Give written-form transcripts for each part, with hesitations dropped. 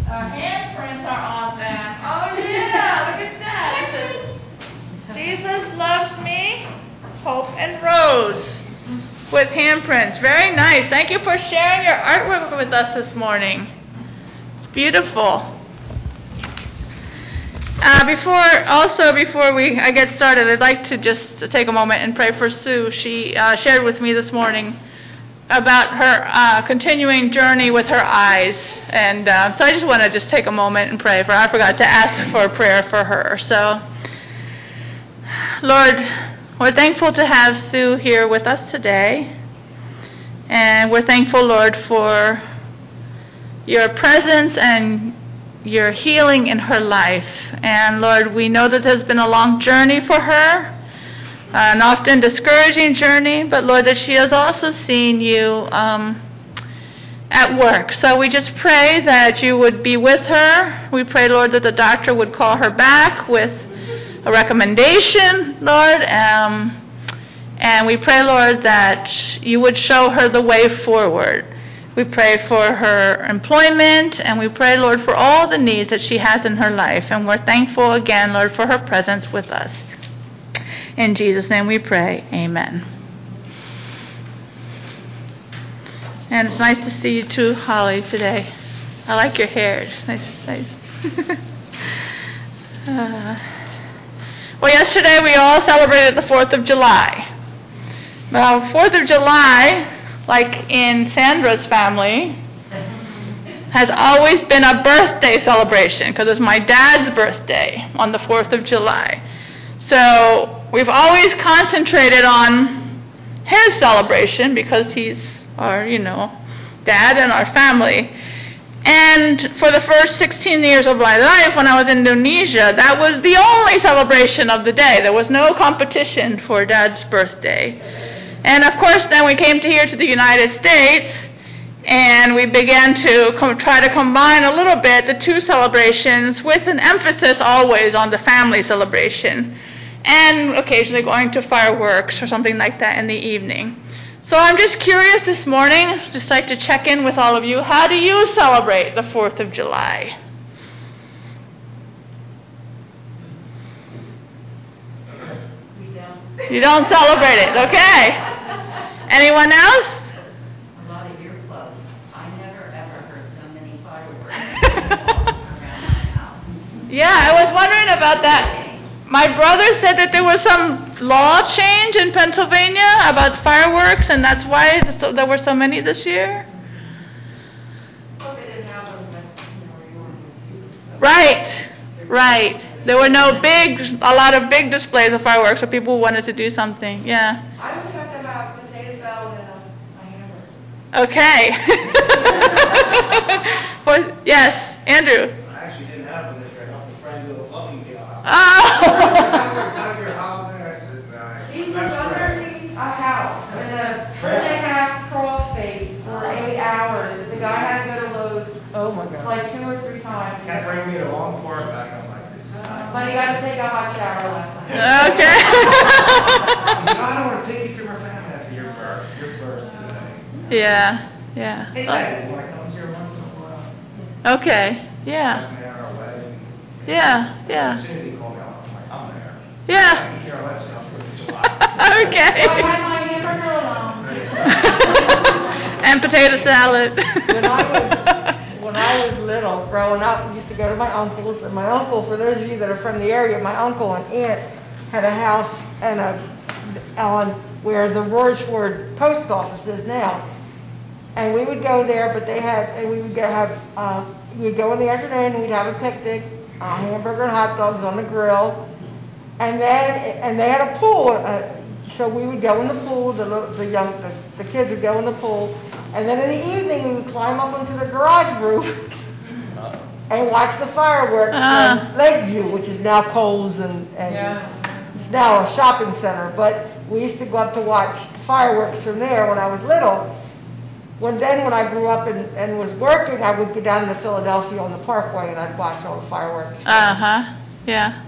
Handprints are on them. Oh yeah, look at that. Jesus loves me, Hope and Rose, with handprints. Very nice. Thank you for sharing your artwork with us this morning. It's beautiful. Before I get started, I'd like to just take a moment and pray for Sue. She shared with me this morning about her continuing journey with her eyes. And so I just want to just take a moment and pray for her. I forgot to ask for a prayer for her. So, Lord, we're thankful to have Sue here with us today. And we're thankful, Lord, for your presence and your healing in her life. And, Lord, we know that there's been a long journey for her, an often discouraging journey, but, Lord, that she has also seen you at work. So we just pray that you would be with her. We pray, Lord, that the doctor would call her back with a recommendation, Lord, and we pray, Lord, that you would show her the way forward. We pray for her employment, and we pray, Lord, for all the needs that she has in her life. And we're thankful again, Lord, for her presence with us. In Jesus' name we pray. Amen. And it's nice to see you too, Holly, today. I like your hair. It's nice. Well, yesterday we all celebrated the 4th of July. Now, 4th of July, like in Sandra's family, has always been a birthday celebration because it's my dad's birthday on the 4th of July. So we've always concentrated on his celebration because he's our, dad and our family. And for the first 16 years of my life when I was in Indonesia, that was the only celebration of the day. There was no competition for Dad's birthday. And of course, then we came here to the United States, and we began to try to combine a little bit the two celebrations with an emphasis always on the family celebration, and occasionally going to fireworks or something like that in the evening. So I'm just curious this morning, just like to check in with all of you. How do you celebrate the 4th of July? You don't celebrate it, okay. Anyone else? A lot of earplugs. I never ever heard so many fireworks around my house. Yeah, I was wondering about that. My brother said that there was some law change in Pennsylvania about fireworks, and that's why there were so many this year. Well, they didn't have them, but Right. There were a lot of big displays of fireworks for people who wanted to do something. Yeah. I would check them out potato salad and a hamburger. Okay. Yes, Andrew. I actually didn't have one this year. I helped a friend do a plumbing deal. Oh. Out of your house there, I said, nah. He was underneath a house in a 2.5 crawl space for 8 hours. The guy had to go to Lowe's. Oh my God. Like 2 or 3 times. Can't bring me a long fork back up like this. But he got to take a hot shower last night. Okay. He said, I don't want to take you to my family. I said, you're first today. Yeah. Hey, when I come here once in a while. Okay. Yeah. Last night at our wedding. Yeah. As soon as he called me, I'm like, I'm there. Yeah. I can care less now for July. Okay. So I had my hamburger alone. And potato salad. When I was little, growing up, we used to go to my uncle's, and my uncle, for those of you that are from the area, my uncle and aunt had a house on where the Roarsford post office is now. And we would go there, but we'd go in the afternoon, and we'd have a picnic, hamburger and hot dogs on the grill, and they had a pool, so we would go in the pool, the kids would go in the pool, and then in the evening we would climb up onto the garage roof and watch the fireworks from Lakeview, which is now Kohl's and it's now a shopping center, but we used to go up to watch fireworks from there when I was little. When I grew up and was working, I would go down to Philadelphia on the Parkway and I'd watch all the fireworks. Yeah.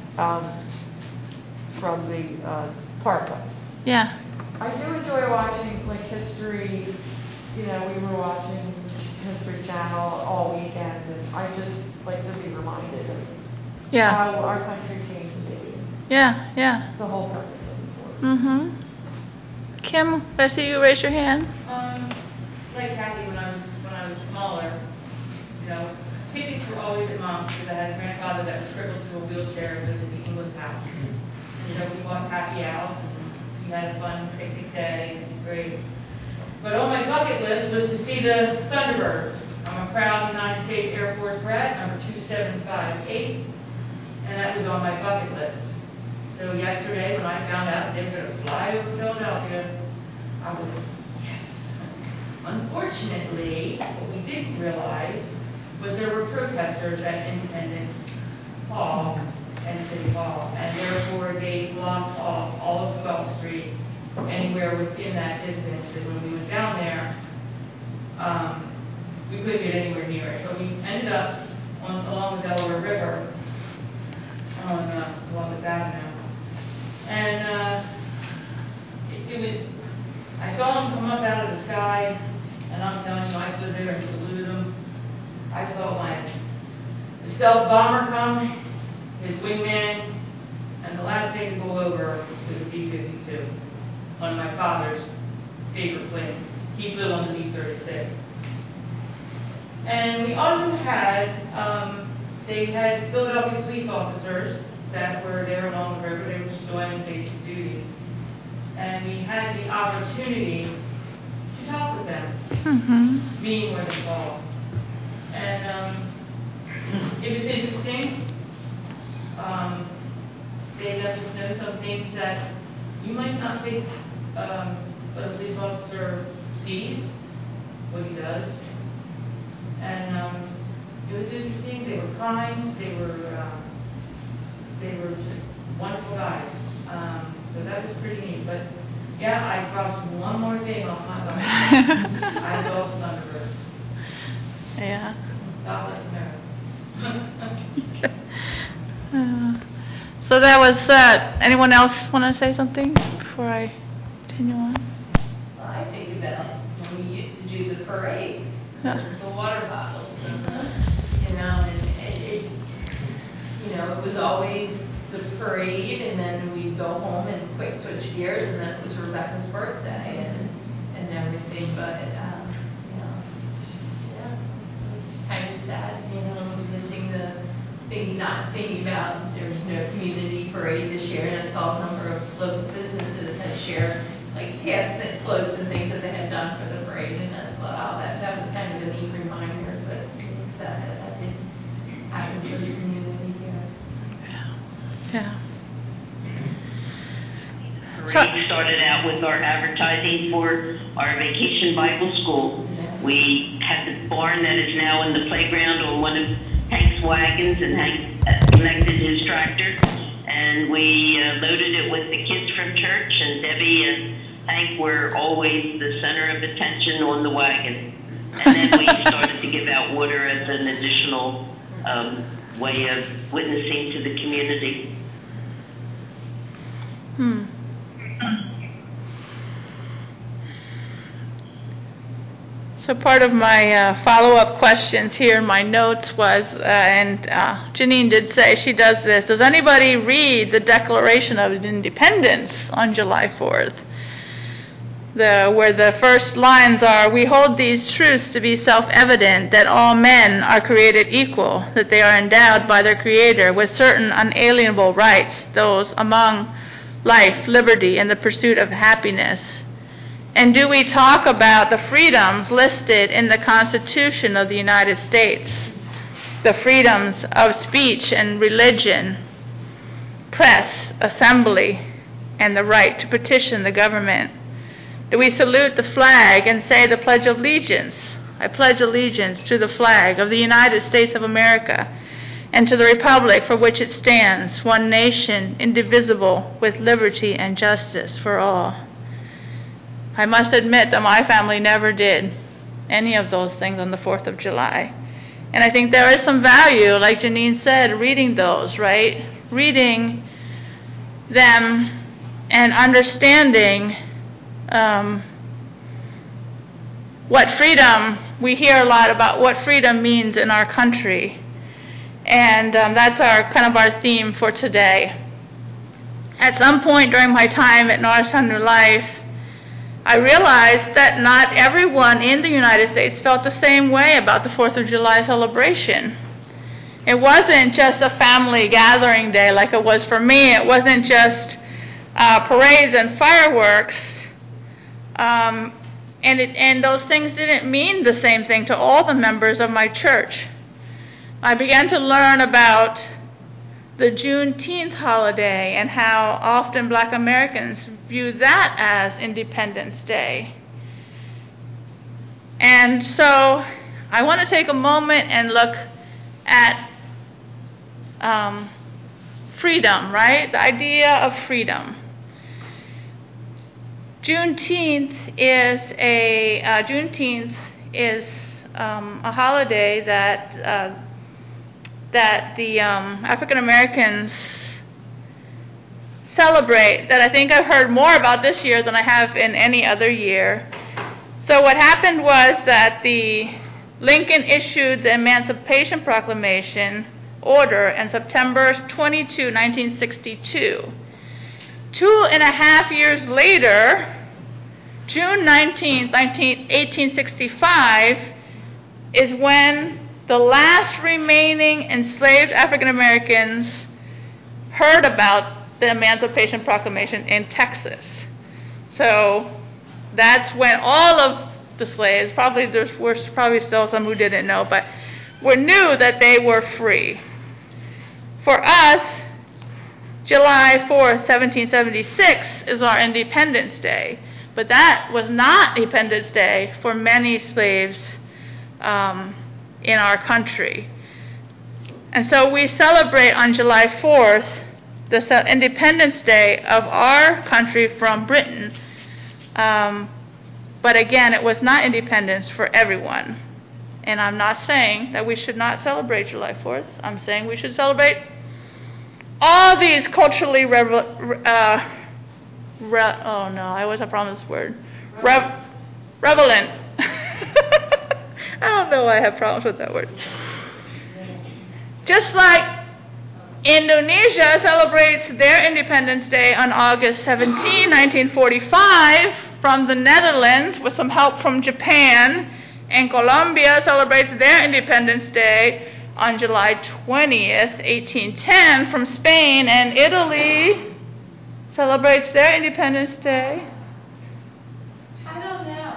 From the Parkway. Yeah. I do enjoy watching history. We were watching History Channel all weekend, and I just like to be reminded of Yeah. how our country came to be. Yeah, yeah. The whole purpose of the board. Mm-hmm. Kim, I see you raise your hand. Like Kathy, when I was smaller, you know, picnics were always at Mom's because I had a grandfather that was crippled to a wheelchair and lived in the English house. And so we walked happy out and we had a fun picnic day and it was great. But on my bucket list was to see the Thunderbirds. I'm a proud United States Air Force brat, number 2758, and that was on my bucket list. So yesterday when I found out that they were going to fly over Philadelphia, I was, yes. Unfortunately, what we didn't realize was there were protesters at Independence Hall and City Hall, and therefore they blocked off all of 12th Street, anywhere within that distance. And when we went down there, we couldn't get anywhere near it. So we ended up along the Delaware River on Columbus Avenue. And it was, I saw them come up out of the sky, and I'm telling you, I stood there and saluted them. I saw the stealth bomber come, his wingman, and the last thing to go over was a B-52, one of my father's favorite planes. He flew on the B-36. And we also had, they had Philadelphia police officers that were there along the river. They were just doing basic duty. And we had the opportunity to talk with them, meeting where they fall. And it was interesting. They let us know some things that you might not think a police officer sees, what he does. And it was interesting. They were kind. They were just wonderful guys. So that was pretty neat. But yeah, I crossed one more thing off my bucket list. I saw the Thunderbirds. Yeah. God bless America. So that was anyone else want to say something before I continue on? Well, I think about when we used to do the parade, the water bottles, and it was always the parade, and then we'd go home and quick switch gears, and then it was Rebecca's birthday and everything. But it's kind of sad, missing not thinking about there was no community parade this year, and I saw a number of local businesses that shared like hats and floats and things that they had done for the parade, and I thought, wow, that was kind of a neat reminder. But it's sad that didn't happen for your community here. Yeah. Parade started out with our advertising for our Vacation Bible School. We had the barn that is now in the playground on one of Hank's wagons, and Hank connected his tractor, and we loaded it with the kids from church, and Debbie and Hank were always the center of attention on the wagon. And then we started to give out water as an additional way of witnessing to the community. So part of my follow-up questions here in my notes was, and Janine did say she does this, does anybody read the Declaration of Independence on July 4th? Where the first lines are, we hold these truths to be self-evident, that all men are created equal, that they are endowed by their Creator with certain unalienable rights, those among life, liberty, and the pursuit of happiness. And do we talk about the freedoms listed in the Constitution of the United States? The freedoms of speech and religion, press, assembly, and the right to petition the government? Do we salute the flag and say the Pledge of Allegiance? I pledge allegiance to the flag of the United States of America and to the republic for which it stands, one nation, indivisible, with liberty and justice for all. I must admit that my family never did any of those things on the 4th of July. And I think there is some value, like Janine said, reading those, right? Reading them and understanding what freedom we hear a lot about what freedom means in our country. And that's our theme for today. At some point during my time at Norristown New Life, I realized that not everyone in the United States felt the same way about the 4th of July celebration. It wasn't just a family gathering day like it was for me. It wasn't just parades and fireworks. And those things didn't mean the same thing to all the members of my church. I began to learn about the Juneteenth holiday and how often Black Americans view that as Independence Day. And so I want to take a moment and look at freedom, right? The idea of freedom. Juneteenth is a holiday that the African Americans celebrate, that I think I've heard more about this year than I have in any other year. So what happened was that Lincoln issued the Emancipation Proclamation order on September 22, 1962. 2.5 years later, June 19, 1865, is when the last remaining enslaved African Americans heard about the Emancipation Proclamation in Texas. So that's when all of the slaves, there were probably still some who didn't know, but knew that they were free. For us, July 4th, 1776 is our Independence Day, but that was not Independence Day for many slaves in our country. And so we celebrate on July 4th the Independence Day of our country from Britain. But again, it was not independence for everyone. And I'm not saying that we should not celebrate July 4th. I'm saying we should celebrate all these culturally relevant. I don't know why I have problems with that word. Just like Indonesia celebrates their Independence Day on August 17, 1945, from the Netherlands with some help from Japan, and Colombia celebrates their Independence Day on July 20th, 1810, from Spain, and Italy celebrates their Independence Day. I don't know.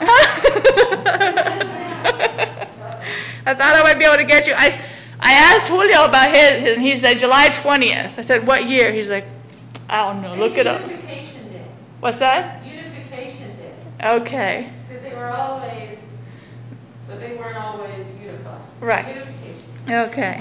I thought I might be able to get you. I asked Julio about his, and he said July 20th. I said, what year? He's like, I don't know, look it up. Unification Day. What's that? Unification Day. Okay. Because they weren't always unified. Right. Unification. Okay.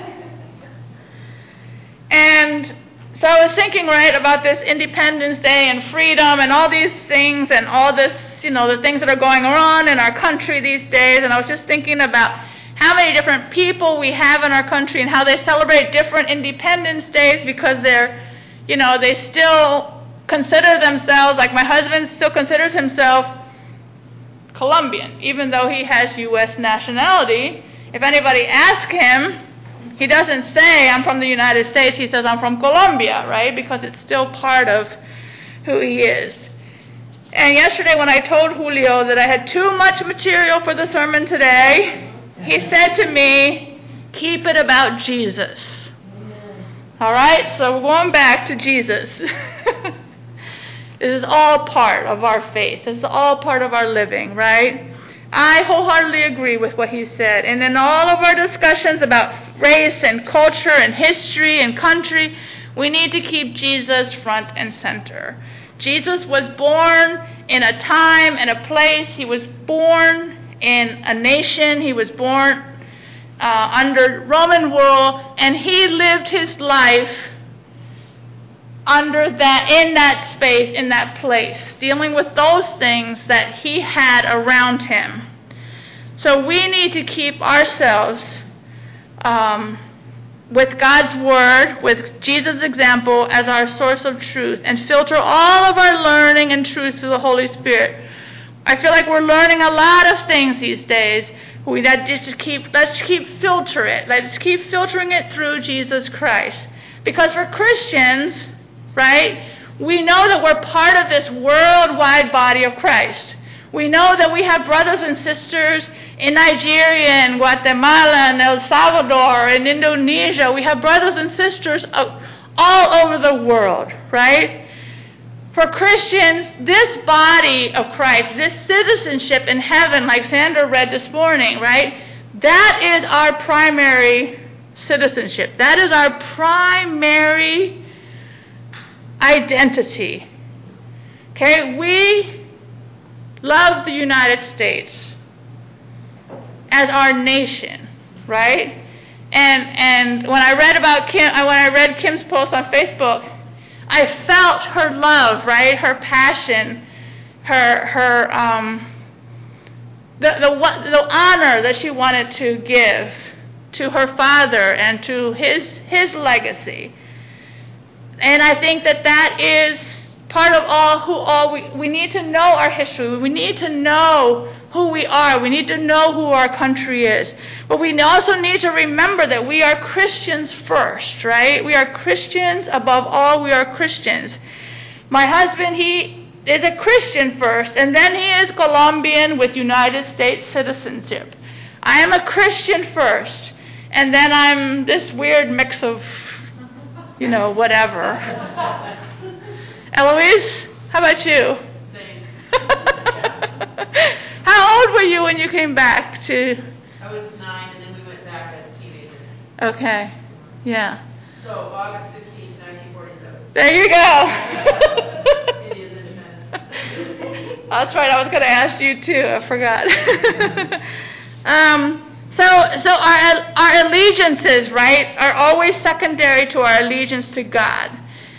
And so I was thinking, right, about this Independence Day and freedom and all these things and all this, the things that are going on in our country these days. And I was just thinking about how many different people we have in our country and how they celebrate different Independence Days because they're, they still consider themselves, like my husband still considers himself Colombian, even though he has U.S. nationality. If anybody asks him, he doesn't say, I'm from the United States. He says, I'm from Colombia, right? Because it's still part of who he is. And yesterday when I told Julio that I had too much material for the sermon today, he said to me, keep it about Jesus. All right? So we're going back to Jesus. This is all part of our faith. This is all part of our living, right? I wholeheartedly agree with what he said. And in all of our discussions about race and culture and history and country, we need to keep Jesus front and center. Jesus was born in a time and a place. He was born in a nation. He was born under Roman rule, and he lived his life in that space, in that place, dealing with those things that he had around him. So we need to keep ourselves with God's word, with Jesus' example as our source of truth, and filter all of our learning and truth through the Holy Spirit. I feel like we're learning a lot of things these days, Let's keep filtering it through Jesus Christ. Because for Christians, right, we know that we're part of this worldwide body of Christ. We know that we have brothers and sisters in Nigeria and Guatemala and El Salvador and Indonesia. We have brothers and sisters all over the world, right? For Christians, this body of Christ, this citizenship in heaven, like Sandra read this morning, right? That is our primary citizenship. That is our primary identity. Okay, we love the United States as our nation, right? And when I read Kim's post on Facebook, I felt her love, right? Her passion, the honor that she wanted to give to her father and to his legacy. And I think that is part of we need to know our history. We need to know who we are. We need to know who our country is. But we also need to remember that we are Christians first, right? We are Christians above all. We are Christians. My husband, he is a Christian first, and then he is Colombian with United States citizenship. I am a Christian first, and then I'm this weird mix of, whatever. Eloise, how about you? Same. How old were you when you came back to? I was 9, and then we went back as teenagers. Okay, yeah. So August 15th, 1947. There you go. India's independence. That's right. I was going to ask you too. I forgot. So our allegiances, right, are always secondary to our allegiance to God.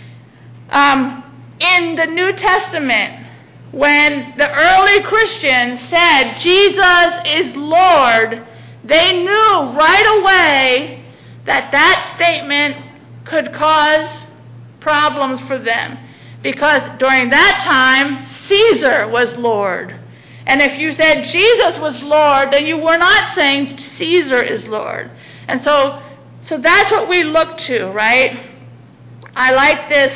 In the New Testament, when the early Christians said Jesus is Lord, they knew right away that statement could cause problems for them. Because during that time, Caesar was Lord. And if you said Jesus was Lord, then you were not saying Caesar is Lord. And so that's what we look to, right? I like this.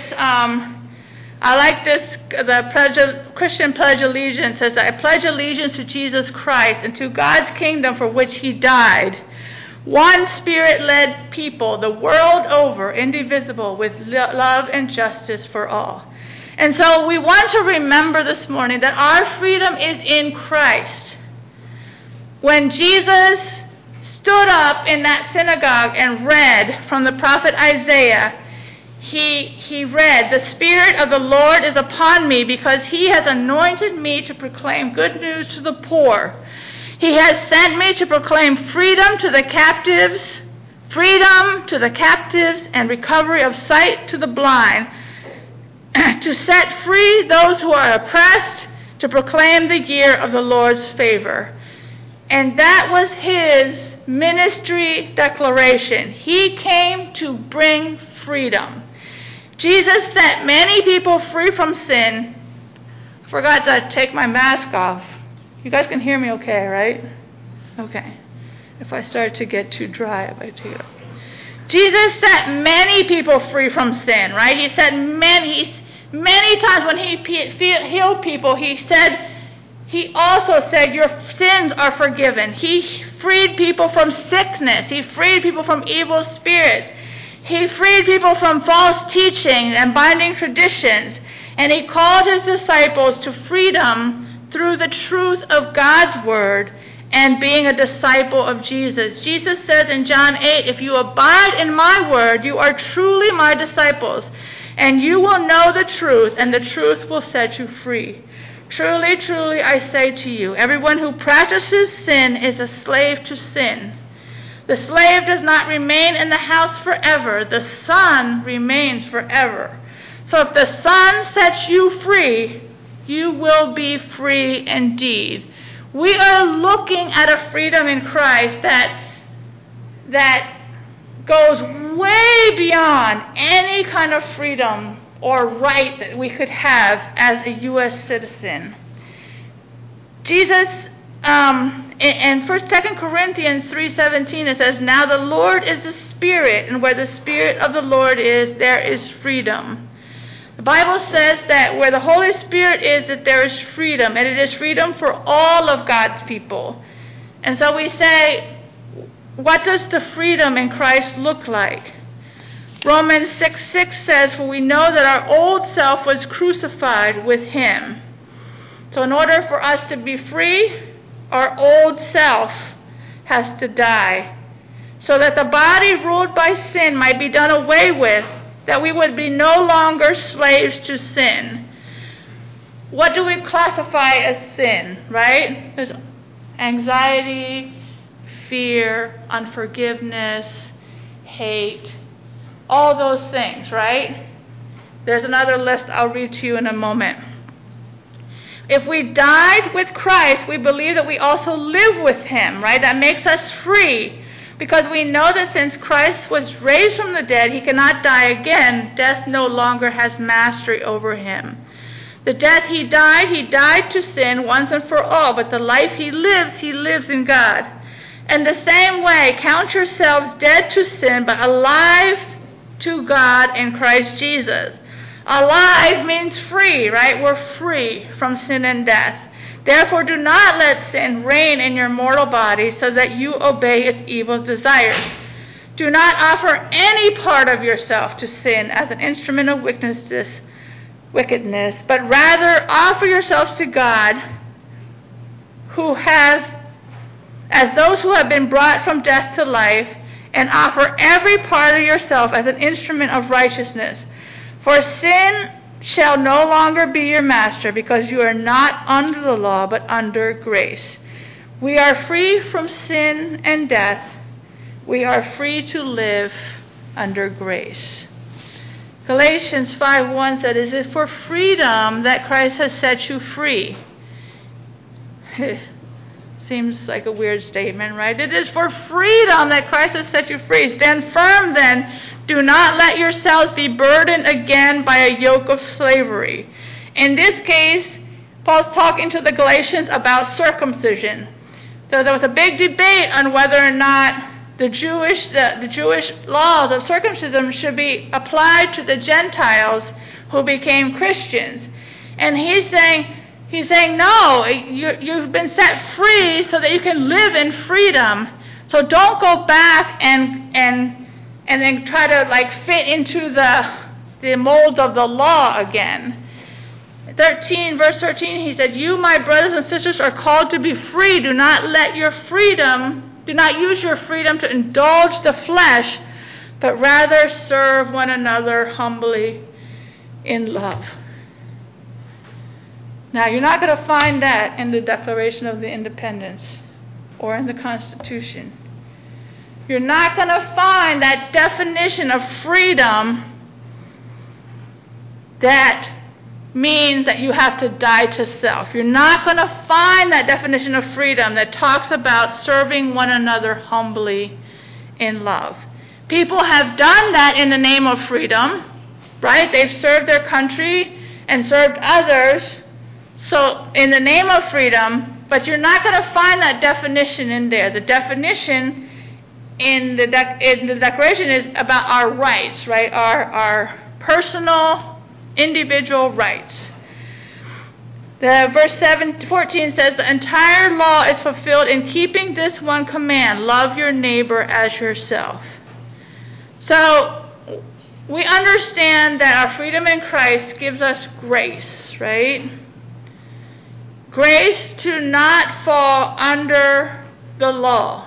The Christian Pledge of Allegiance says that I pledge allegiance to Jesus Christ and to God's kingdom for which he died. One Spirit-led people, the world over, indivisible, with love and justice for all. And so we want to remember this morning that our freedom is in Christ. When Jesus stood up in that synagogue and read from the prophet Isaiah, he read, "The Spirit of the Lord is upon me because he has anointed me to proclaim good news to the poor. He has sent me to proclaim freedom to the captives and recovery of sight to the blind, to set free those who are oppressed, to proclaim the year of the Lord's favor." And that was his ministry declaration. He came to bring freedom. Jesus set many people free from sin. I forgot to take my mask off. You guys can hear me okay, right? Okay. If I start to get too dry, if I take it off. Jesus set many people free from sin, right? He said many times when he healed people, he also said, your sins are forgiven. He freed people from sickness. He freed people from evil spirits. He freed people from false teaching and binding traditions. And he called his disciples to freedom through the truth of God's word and being a disciple of Jesus. Jesus says in John 8, "If you abide in my word, you are truly my disciples, and you will know the truth, and the truth will set you free. Truly, truly, I say to you, everyone who practices sin is a slave to sin. The slave does not remain in the house forever. The Son remains forever. So if the Son sets you free, you will be free indeed." We are looking at a freedom in Christ that goes way beyond any kind of freedom or right that we could have as a U.S. citizen. Jesus, in 2 Corinthians 3:17, it says, "Now the Lord is the Spirit, and where the Spirit of the Lord is, there is freedom." The Bible says that where the Holy Spirit is, that there is freedom, and it is freedom for all of God's people. And so we say, what does the freedom in Christ look like? Romans 6:6 says, "For we know that our old self was crucified with him." So in order for us to be free, our old self has to die, so that the body ruled by sin might be done away with, that we would be no longer slaves to sin. What do we classify as sin, right? There's anxiety, fear, unforgiveness, hate, all those things, right? There's another list I'll read to you in a moment. If we died with Christ, we believe that we also live with him, right? That makes us free, because we know that since Christ was raised from the dead, he cannot die again. Death no longer has mastery over him. The death he died to sin once and for all, but the life he lives in God. In the same way, count yourselves dead to sin, but alive to God in Christ Jesus. Alive means free, right? We're free from sin and death. Therefore, do not let sin reign in your mortal body so that you obey its evil desires. Do not offer any part of yourself to sin as an instrument of wickedness, but rather offer yourselves to God, as those who have been brought from death to life, and offer every part of yourself as an instrument of righteousness. For sin shall no longer be your master, because you are not under the law, but under grace. We are free from sin and death. We are free to live under grace. Galatians 5:1 said, "It is for freedom that Christ has set you free." Seems like a weird statement, right? It is for freedom that Christ has set you free. Stand firm then. Do not let yourselves be burdened again by a yoke of slavery. In this case, Paul's talking to the Galatians about circumcision. So there was a big debate on whether or not the Jewish laws of circumcision should be applied to the Gentiles who became Christians. And he's saying, no, you've been set free so that you can live in freedom. So don't go back and then try to fit into the molds of the law again. Verse 13, he said, "You, my brothers and sisters, are called to be free. Do not use your freedom to indulge the flesh, but rather serve one another humbly in love." Now, you're not going to find that in the Declaration of Independence or in the Constitution. You're not going to find that definition of freedom that means that you have to die to self. You're not going to find that definition of freedom that talks about serving one another humbly in love. People have done that in the name of freedom, right? They've served their country and served others, so in the name of freedom, but you're not going to find that definition in there. The definition in the Declaration is about our rights, right? Our personal, individual rights. Verse 14 says, "The entire law is fulfilled in keeping this one command: love your neighbor as yourself." So we understand that our freedom in Christ gives us grace, right? Grace to not fall under the law.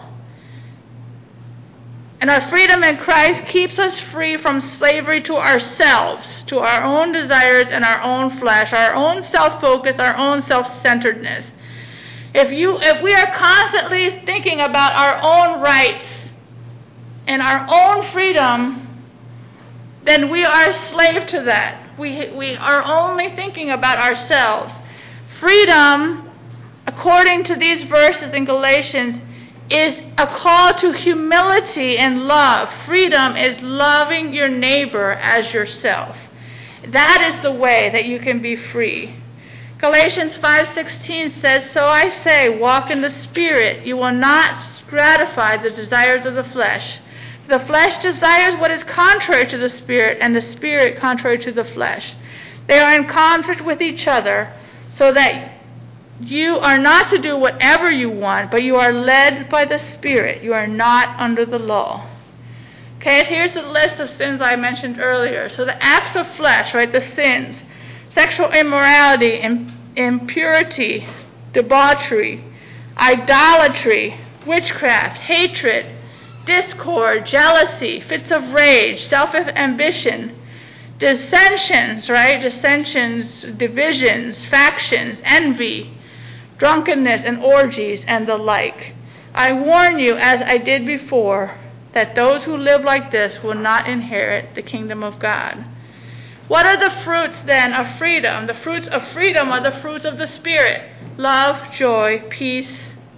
And our freedom in Christ keeps us free from slavery to ourselves, to our own desires and our own flesh, our own self-focus, our own self-centeredness. If we are constantly thinking about our own rights and our own freedom, then we are a slave to that. We are only thinking about ourselves. Freedom, according to these verses in Galatians, is a call to humility and love. Freedom is loving your neighbor as yourself. That is the way that you can be free. Galatians 5:16 says, "So I say, walk in the Spirit. You will not gratify the desires of the flesh. The flesh desires what is contrary to the Spirit, and the Spirit contrary to the flesh. They are in conflict with each other, so that you are not to do whatever you want, but you are led by the Spirit. You are not under the law." Okay, here's the list of sins I mentioned earlier. So the acts of flesh, right, the sins: sexual immorality, impurity, debauchery, idolatry, witchcraft, hatred, discord, jealousy, fits of rage, self-ambition, dissensions, right? Dissensions, divisions, factions, envy, drunkenness, and orgies, and the like. I warn you, as I did before, that those who live like this will not inherit the kingdom of God. What are the fruits then of freedom? The fruits of freedom are the fruits of the Spirit: love, joy, peace,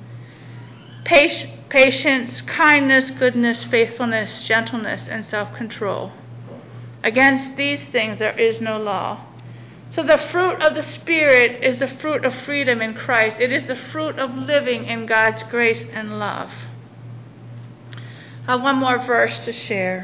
patience, kindness, goodness, faithfulness, gentleness, and self-control. Against these things there is no law. So the fruit of the Spirit is the fruit of freedom in Christ. It is the fruit of living in God's grace and love. I have one more verse to share.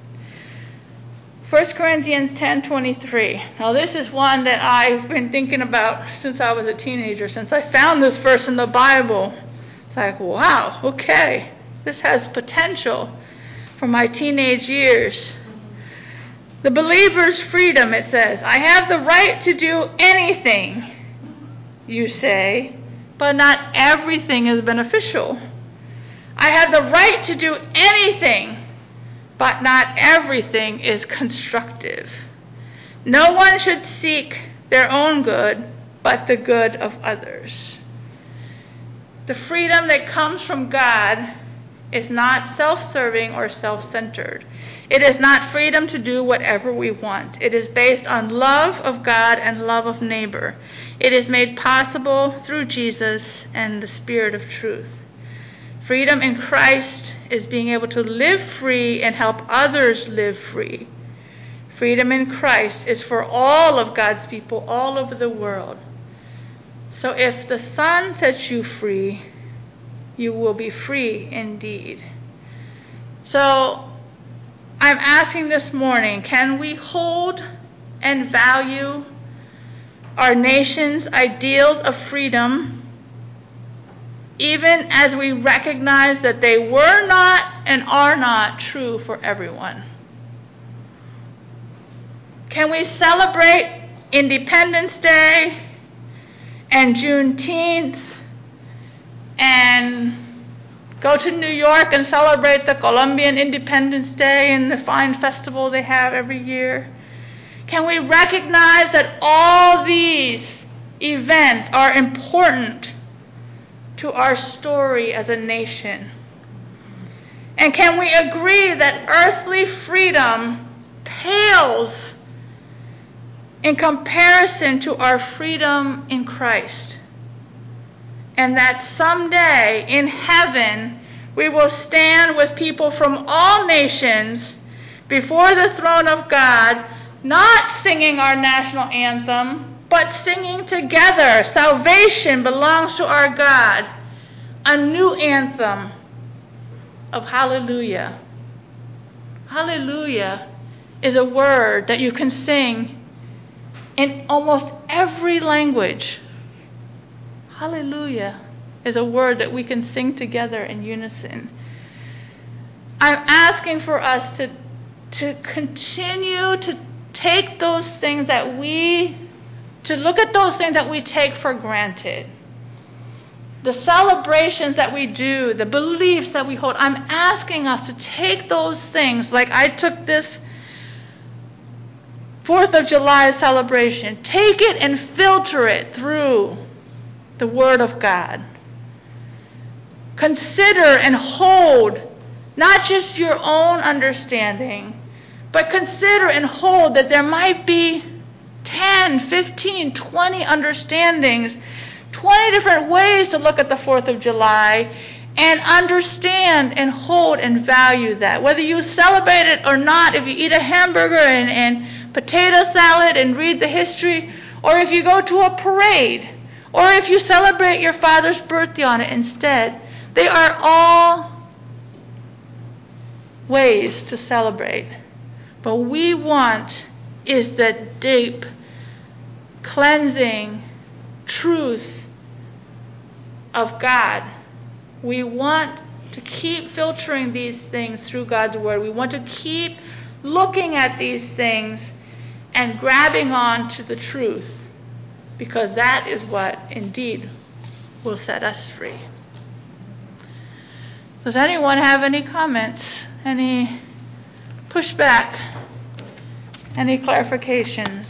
1 Corinthians 10:23. Now this is one that I've been thinking about since I was a teenager, since I found this verse in the Bible. It's like, wow, okay, this has potential for my teenage years. The believer's freedom, it says, "I have the right to do anything, you say, but not everything is beneficial. I have the right to do anything, but not everything is constructive. No one should seek their own good, but the good of others." The freedom that comes from God is not self-serving or self-centered. It is not freedom to do whatever we want. It is based on love of God and love of neighbor. It is made possible through Jesus and the Spirit of truth. Freedom in Christ is being able to live free and help others live free. Freedom in Christ is for all of God's people all over the world. So if the Son sets you free, you will be free indeed. So I'm asking this morning, can we hold and value our nation's ideals of freedom, even as we recognize that they were not and are not true for everyone? Can we celebrate Independence Day and Juneteenth and go to New York and celebrate the Colombian Independence Day and the fine festival they have every year? Can we recognize that all these events are important to our story as a nation? And can we agree that earthly freedom pales in comparison to our freedom in Christ? And that someday in heaven we will stand with people from all nations before the throne of God, not singing our national anthem, but singing together, "Salvation belongs to our God," a new anthem of hallelujah. Hallelujah is a word that you can sing in almost every language. Hallelujah is a word that we can sing together in unison. I'm asking for us to continue to take those things to look at those things that we take for granted. The celebrations that we do, the beliefs that we hold. I'm asking us to take those things, like I took this 4th of July celebration, take it and filter it through the Word of God. Consider and hold not just your own understanding, but consider and hold that there might be 10, 15, 20 understandings, 20 different ways to look at the 4th of July, and understand and hold and value that. Whether you celebrate it or not, if you eat a hamburger and potato salad and read the history, or if you go to a parade, or if you celebrate your father's birthday on it instead. They are all ways to celebrate. But we want is the deep, cleansing truth of God. We want to keep filtering these things through God's Word. We want to keep looking at these things and grabbing on to the truth, because that is what indeed will set us free. Does anyone have any comments, any pushback, any clarifications?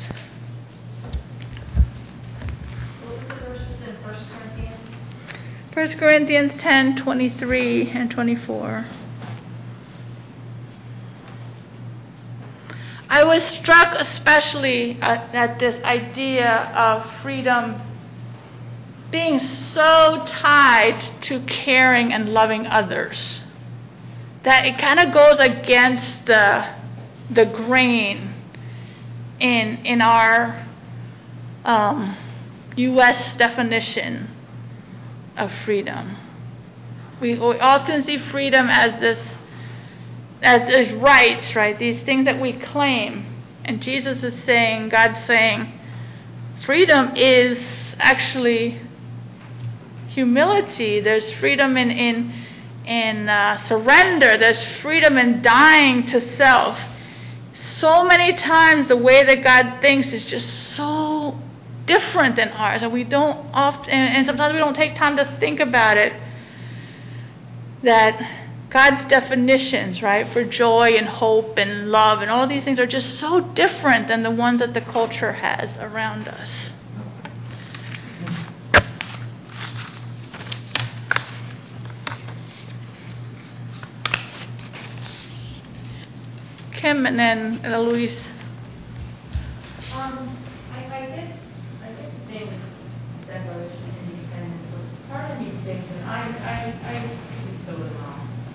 What was the verses in 1 Corinthians? 1 Corinthians 10:23 and 24. I was struck especially at this idea of freedom being so tied to caring and loving others that it kind of goes against the grain in our U.S. definition of freedom. We often see freedom as rights, right? These things that we claim. And Jesus is saying, God's saying, freedom is actually humility. There's freedom in surrender. There's freedom in dying to self. So many times the way that God thinks is just so different than ours, and we don't often, and sometimes we don't take time to think about it, that God's definitions, right, for joy and hope and love and all these things are just so different than the ones that the culture has around us. Kim and then Eloise. I get the same declaration of independence, but part of me thinks, and I think so as mom.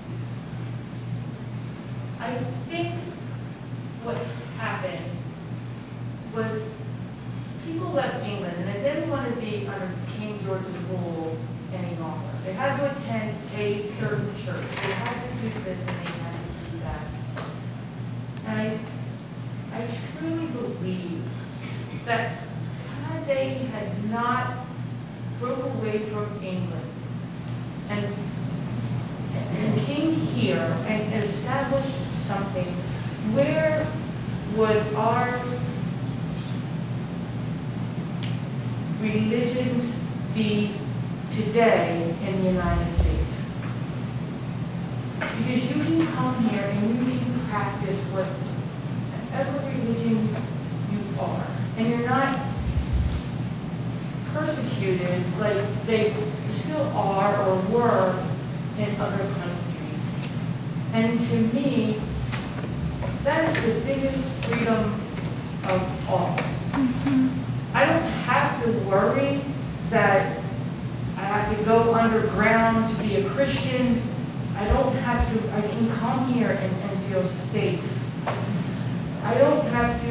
I think what happened was people left England and they didn't want to be under King George's rule any longer. They had to attend a certain church. They had to do this and they had to do that. And I truly believe that had they had not broke away from England and came here and established something, where would our religions be today in the United States? Because you can come here and you can practice whatever religion you are, and you're not persecuted like they still are or were in other countries. And to me, that is the biggest freedom of all. Mm-hmm. I don't have to worry that I have to go underground to be a Christian. I can come here and feel safe. I don't have to,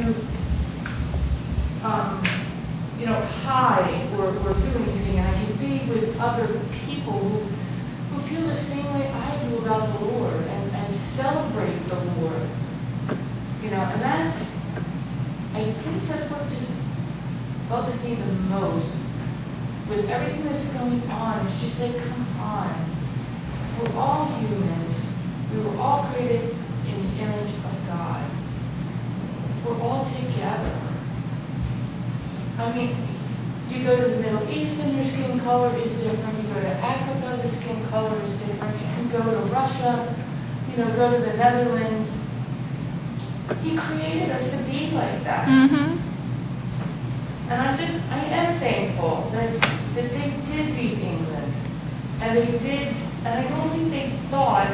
hide or do anything. I can be with other people who feel the same way I do about the Lord and celebrate the Lord. And that's, I think that's what just bothers me the most with everything that's going on. It's just like, come on. We're all humans. We were all created in the image of God. We're all together. I mean, you go to the Middle East and your skin color is different. You go to Africa, the skin color is different. You can go to Russia, go to the Netherlands. He created us to be like that. Mm-hmm. And I am thankful that they did beat England. And they did, and I don't think they thought,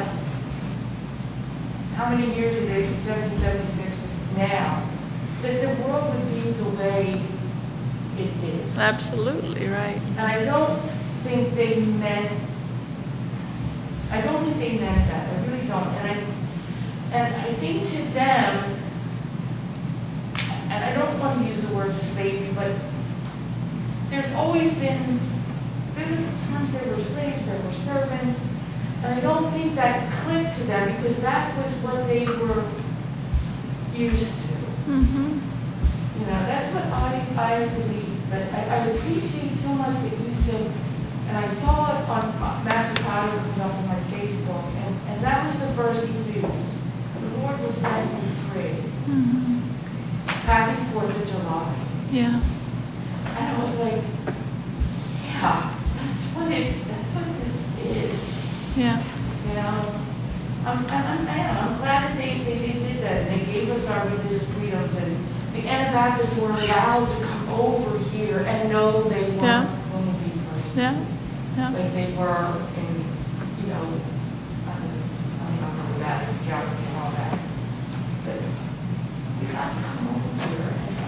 how many years it is, 1776 now, that the world would be the way it is. Absolutely right. And I don't think they meant that. I really don't. And I think to them, and I don't want to use the word slavery, but there's always been times there were slaves, there were servants, and I don't think that clicked to them because that was what they were used to. Mhm. You know, that's what I believe. But I appreciate so much that you said, and I saw it on Master Potter comes up on my Facebook, and that was the verse he used. The Lord will set you free. Mhm. Happy 4th of July. Yeah. And I was like, yeah, that's what this is. Yeah. You know, I'm glad that they did that. And they gave us our religious freedoms, and the Anabaptists were allowed to come over here and know they weren't going to be persecuted. Yeah. Yeah. Like they were in, you know, I don't know that, geography and all that. But we have to come over here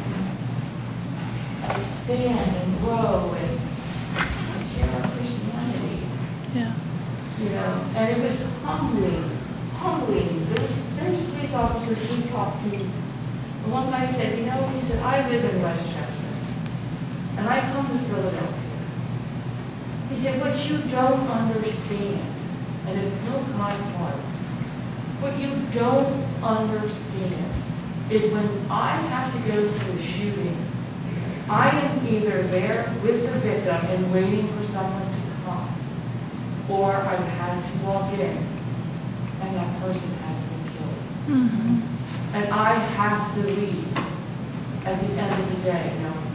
and expand and grow and share our Christianity. Yeah. You know, and it was humbling. There's police officers we talked to. The one guy said, you know, he said, I live in Westchester, and I come to Philadelphia. He said, what you don't understand, and it broke my heart, what you don't understand is when I have to go to a shooting, I am either there with the victim and waiting for someone to come, or I've had to walk in, and that person has been killed. Mhm. And I have to leave at the end of the day, you know.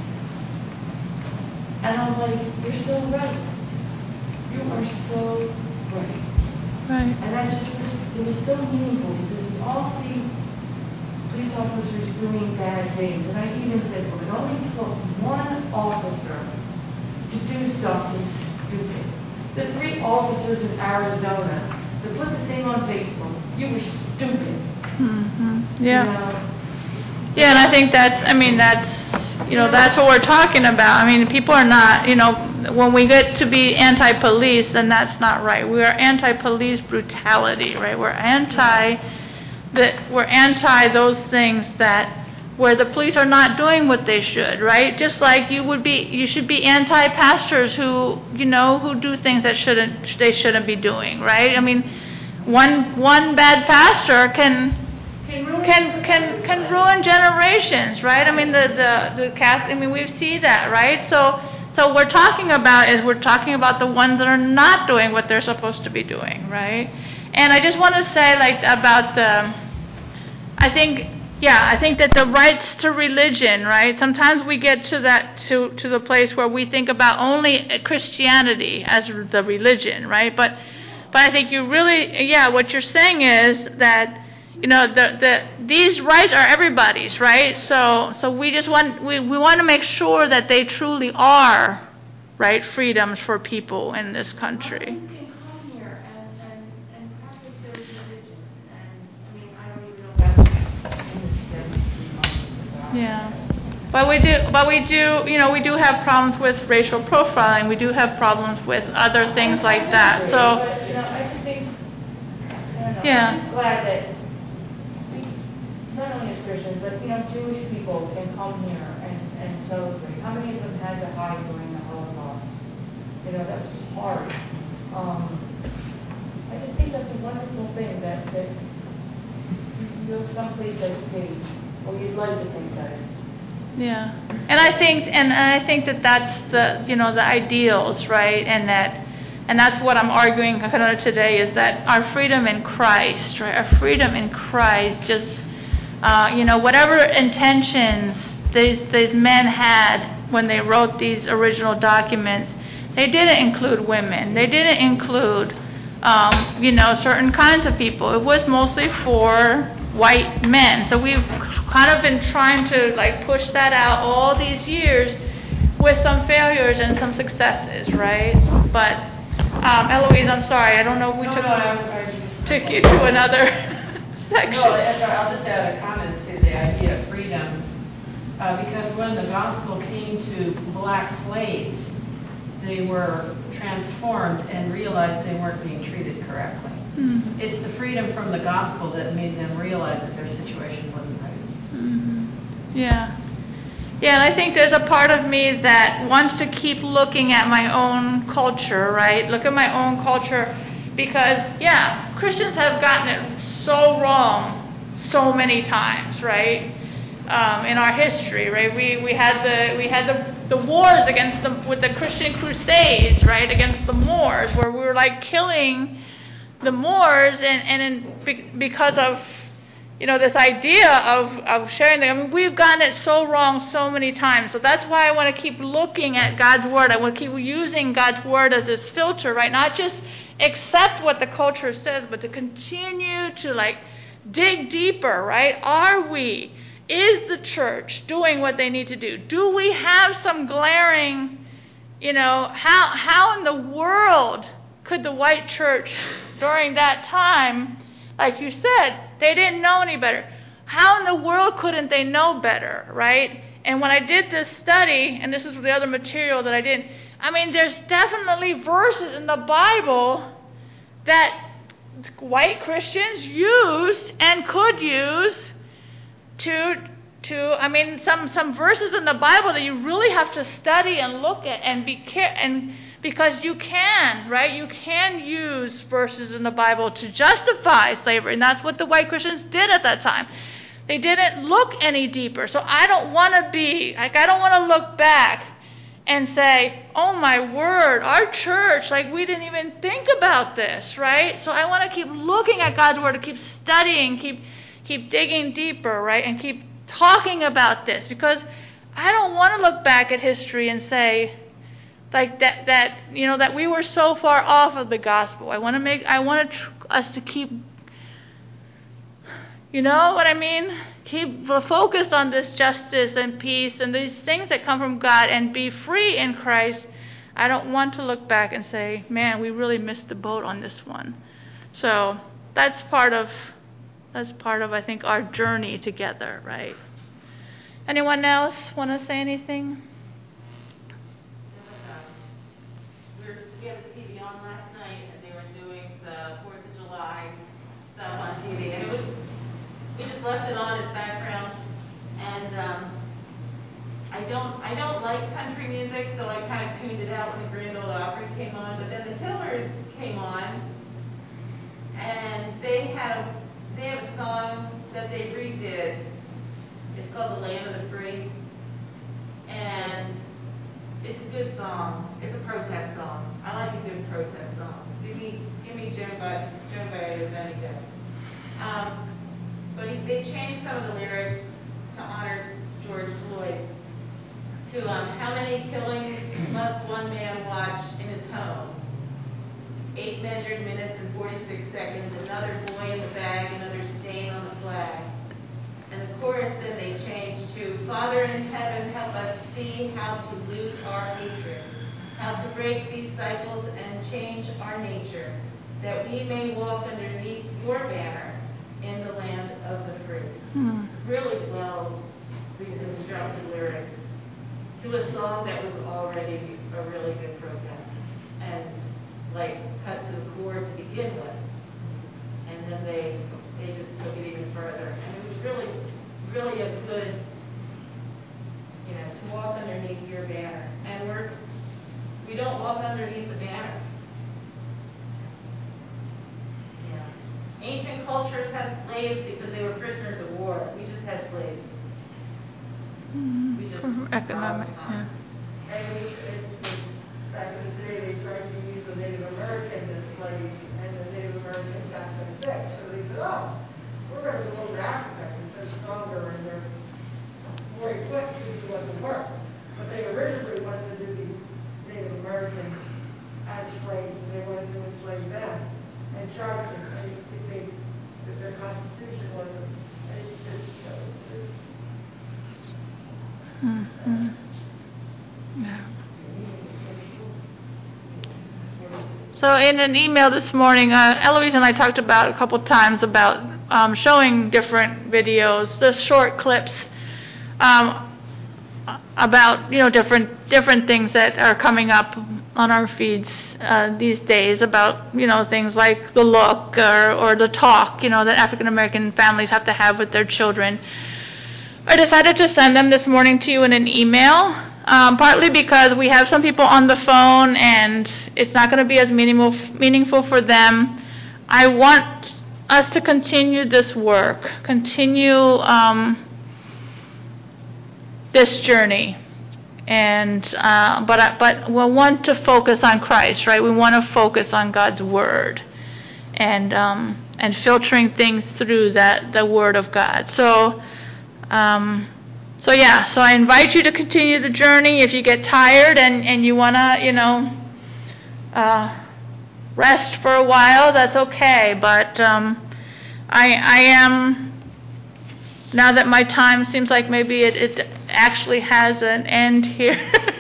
And I'm like, you're so right. You are so right. Right. And that just was, it was so meaningful because we all see police officers doing bad things. And I even said, well, it only took one officer to do something stupid. The 3 officers in Arizona that put the thing on Facebook, you were stupid. Mhm. Yeah. You know? Yeah, and I think that's that's what we're talking about. I mean, people are not, when we get to be anti-police, then that's not right. We are anti-police brutality, right? We're anti those things where the police are not doing what they should, right? Just like you should be anti-pastors who do things that they shouldn't be doing, right? I mean, one bad pastor can ruin generations, right? I mean, the Catholic. I mean, we see that, right? So what we're talking about the ones that are not doing what they're supposed to be doing, right? And I just want to say, about I think that the rights to religion, right? Sometimes we get to the place where we think about only Christianity as the religion, right? But I think what you're saying is that these rights are everybody's, right? So we just want to make sure that they truly are, right, freedoms for people in this country. You can come here and practice their religion, and I mean, I don't even know that's Yeah. But we do have problems with racial profiling. We do have problems with other things like that. So but, I just think, yeah. I'm just glad that not only as Christians, but Jewish people can come here and celebrate. How many of them had to hide during the Holocaust? That was hard. I just think that's a wonderful thing that you have someplace that's safe, or you'd like to think that is. Yeah, and I think that that's the ideals, right? And that's what I'm arguing kind of today, is that our freedom in Christ, right? Our freedom in Christ, just whatever intentions these men had when they wrote these original documents, they didn't include women. They didn't include certain kinds of people. It was mostly for white men. So we've kind of been trying to push that out all these years with some failures and some successes, right? But Eloise, I'm sorry, I don't know if we took you to another section. No, that's right. I'll just add a comment to the idea of freedom, because when the gospel came to black slaves, they were transformed and realized they weren't being treated correctly. Mm-hmm. It's the freedom from the gospel that made them realize that their situation wasn't right. Mm-hmm. Yeah, and I think there's a part of me that wants to keep looking at my own culture, right? Look at my own culture because, yeah, Christians have gotten it so wrong so many times, right? In our history, right? We had the wars with the Christian Crusades, right? Against the Moors, where we were like killing the Moors because of this idea of sharing them. I mean, we've gotten it so wrong so many times. So that's why I want to keep looking at God's Word. I want to keep using God's Word as this filter, right? Not just accept what the culture says, but to continue to dig deeper, right? Is the church doing what they need to do? Do we have some glaring, how in the world could the white church during that time, like you said, they didn't know any better. How in the world couldn't they know better, right? And when I did this study, and this is the other material that I did, there's definitely verses in the Bible that white Christians used and could use some verses in the Bible that you really have to study and look at and be careful, because you can, right? You can use verses in the Bible to justify slavery, and that's what the white Christians did at that time. They didn't look any deeper. So I don't want to look back and say, oh my word, our church, we didn't even think about this, right? So I want to keep looking at God's Word, to keep studying, keep digging deeper, right? And keep talking about this, because I don't want to look back at history and say, that we were so far off of the gospel. I want us to keep, what I mean? Keep focused on this justice and peace and these things that come from God and be free in Christ. I don't want to look back and say, man, we really missed the boat on this one. So that's part of, I think, our journey together, right? Anyone else want to say anything? We had the TV on last night, and they were doing the 4th of July stuff on TV, and we just left it on as background. And I don't like country music, so I kind of tuned it out when the Grand Ole Opry came on. But then the Killers came on, and they have a song that they redid. It's called "The Land of the Free," and it's a good song. It's a protest song. I like a good protest song. Give me Joan Baez any day. But they changed some of the lyrics to honor George Floyd to how many killings must one man watch in his home? 8 measured minutes and 46 seconds. Another boy in the bag. Another stain on the flag. And the chorus then they changed to, Father in heaven, help us see how to lose our hatred, how to break these cycles and change our nature, that we may walk underneath your banner in the land of the free. Really well reconstructed lyrics to a song that was already a really good protest, and cut to the core to begin with. And then they just took it even further. And it was really a good, to walk underneath your banner. And we don't walk underneath the banner. Yeah. Ancient cultures had slaves because they were prisoners of war. We just had slaves. We just economic, yeah. And back in the day, they tried to use the Native Americans as slaves, and the Native Americans got them sick. So they said, oh, we're going to go to Africa because they're stronger and they're more equipped to do what the work. But they originally wanted to do the Native Americans as slaves, and they wanted to enslave them and charge them. And if their constitution wasn't, it's just Yeah. So in an email this morning, Eloise and I talked about a couple times about showing different videos, the short clips about different things that are coming up on our feeds these days about things like the look or the talk that African American families have to have with their children. I decided to send them this morning to you in an email, partly because we have some people on the phone and it's not going to be as meaningful for them. I want us to continue this work, continue this journey. And but we want to focus on Christ, right? We want to focus on God's Word, and filtering things through the Word of God. So I invite you to continue the journey. If you get tired and you want to, rest for a while, that's okay. But I am, now that my time seems like maybe it actually has an end here.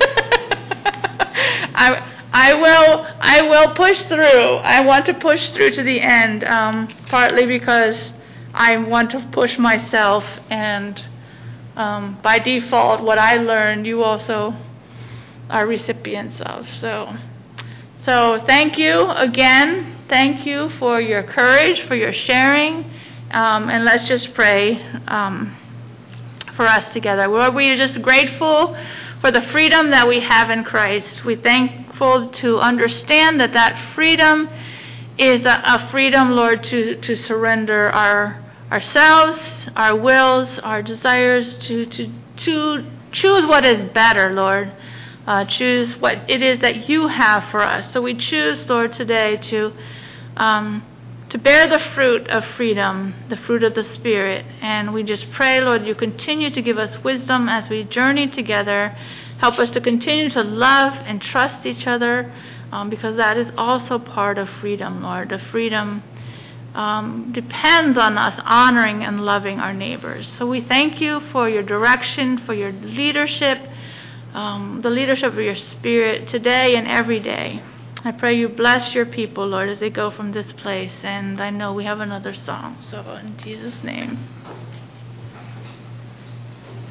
I will push through. I want to push through to the end, partly because I want to push myself, and by default, what I learned, you also are recipients of. So thank you again. Thank you for your courage, for your sharing, and let's just pray for us together. Lord, we are just grateful for the freedom that we have in Christ. We're thankful to understand that freedom is a freedom, Lord, to surrender ourselves, our wills, our desires, to choose what is better, Lord. Choose what it is that you have for us. So we choose, Lord, today to bear the fruit of freedom, the fruit of the Spirit. And we just pray, Lord, you continue to give us wisdom as we journey together. Help us to continue to love and trust each other, because that is also part of freedom, Lord. The freedom depends on us honoring and loving our neighbors. So we thank you for your direction, for your leadership, the leadership of your Spirit today and every day. I pray you bless your people, Lord, as they go from this place. And I know we have another song. So in Jesus' name.